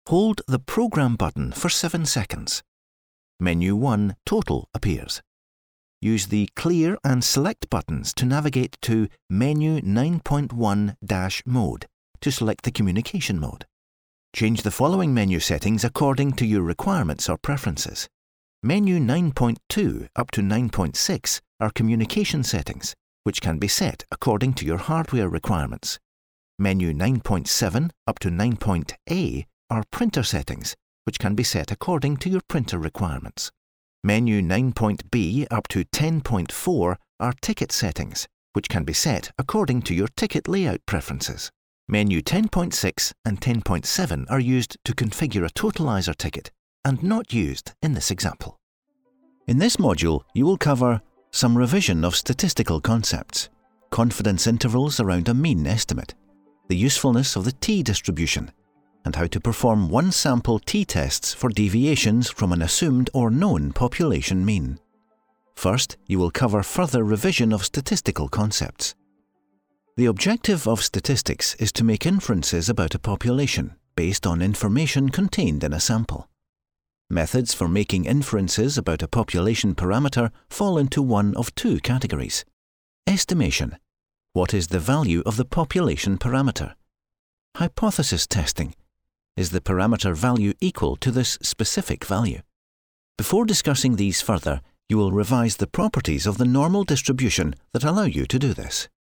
Hold the Program button for 7 seconds. Menu 1 Total appears. Use the Clear and Select buttons to navigate to Menu 9.1-Mode to select the communication mode. Change the following menu settings according to your requirements or preferences. Menu 9.2 up to 9.6 are communication settings, which can be set according to your hardware requirements. Menu 9.7 up to 9.A are printer settings, which can be set according to your printer requirements. Menu 9.B up to 10.4 are ticket settings, which can be set according to your ticket layout preferences. Menu 10.6 and 10.7 are used to configure a totalizer ticket and not used in this example. In this module, you will cover some revision of statistical concepts, confidence intervals around a mean estimate, the usefulness of the t-distribution, and how to perform one-sample t-tests for deviations from an assumed or known population mean. First, you will cover further revision of statistical concepts. The objective of statistics is to make inferences about a population based on information contained in a sample. Methods for making inferences about a population parameter fall into one of two categories. Estimation. What is the value of the population parameter? Hypothesis testing. Is the parameter value equal to this specific value? Before discussing these further, you will revise the properties of the normal distribution that allow you to do this.